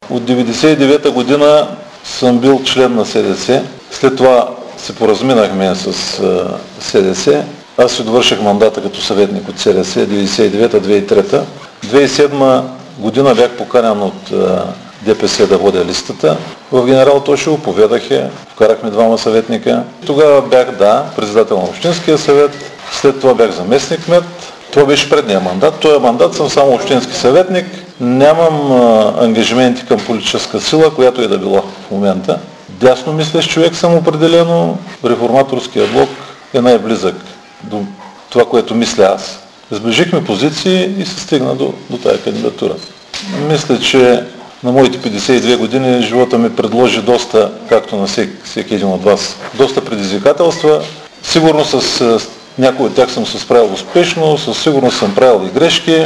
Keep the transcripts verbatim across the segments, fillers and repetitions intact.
От деветдесет и девета година съм бил член на СДС. След това се поразминахме с СДС. Аз си довърших мандата като съветник от СДС деветдесет и девета - две хиляди и трета. две хиляди и седма година бях поканен от ДПС да водя листата. В генерал Тошево поведах я, вкарахме двама съветника. Тогава бях, да, председател на Общинския съвет, след това бях заместник кмет. Това беше предния мандат. Този мандат съм само общински съветник. Нямам а, ангажименти към политическа сила, която е да била в момента. Дясно мислещ човек съм определено. Реформаторския блок е най-близък до това, което мисля аз. Сближихме позиции и се стигна до, до тая кандидатура. Мисля, че на моите петдесет и две години живота ми предложи доста, както на всеки, всеки един от вас, доста предизвикателства. Сигурно с някои от тях съм се справил успешно, със сигурност съм правил и грешки,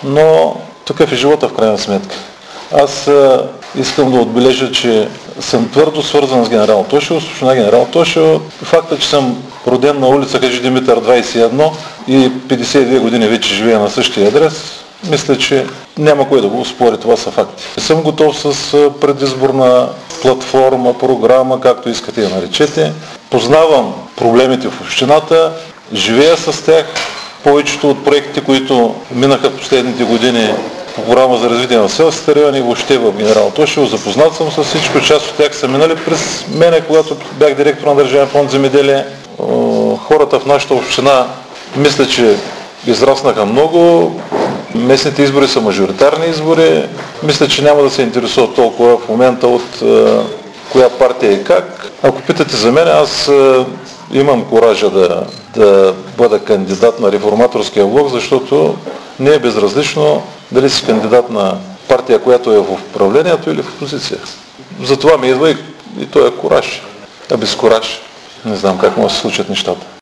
но такъв е живота в крайна сметка. Аз а, искам да отбележа, че съм твърдо свързан с генерал Тошево, с община генерал Тошево. Факта, че съм роден на улица Хаджи Димитър двадесет и едно и петдесет и две години вече живея на същия адрес, мисля, че няма кой да го спори, това са факти. Съм готов с предизборна платформа, програма, както искате я наречете. Познавам проблемите в общината, живея с тях. Повечето от проектите, които минаха в последните години по програма за развитие на селските райони, въобще в генерал Тошево, запознат съм с всичко, част от тях са минали през мене, когато бях директор на Държавен фонд земеделие. Хората в нашата община, мисля, че израснаха много. Местните избори са мажоритарни избори. Мисля, че няма да се интересуват толкова в момента от е, коя партия и как. Ако питате за мен, аз е, имам коража да, да бъда кандидат на реформаторския блок, защото не е безразлично дали си кандидат на партия, която е в управлението или в опозиция. Затова ми идва и, и този кораж. А без кораж не знам как може да се случат нещата.